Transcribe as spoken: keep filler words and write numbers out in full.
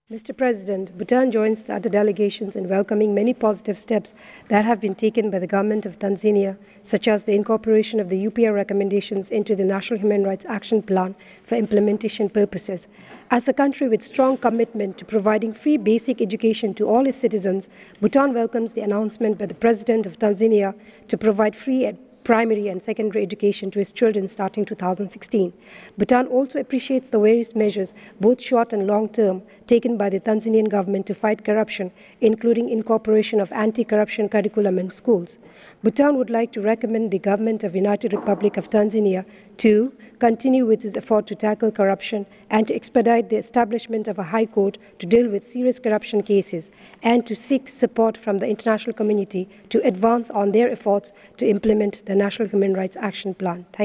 Mister President, Bhutan joins the other delegations in welcoming many positive steps that have been taken by the government of Tanzania, such as the incorporation of the U P R recommendations into the National Human Rights Action Plan for implementation purposes. As a country with strong commitment to providing free basic education to all its citizens, Bhutan welcomes the announcement by the President of Tanzania to provide free ed primary and secondary education to its children starting two thousand sixteen. Bhutan also appreciates the various measures, both short and long term, taken by the Tanzanian government to fight corruption, including incorporation of anti-corruption curriculum in schools. Bhutan would like to recommend the government of the United Republic of Tanzania to continue with its effort to tackle corruption and to expedite the establishment of a high court to deal with serious corruption cases, and to seek support from the international community to advance on their efforts to implement the National Human Rights Action Plan. Thank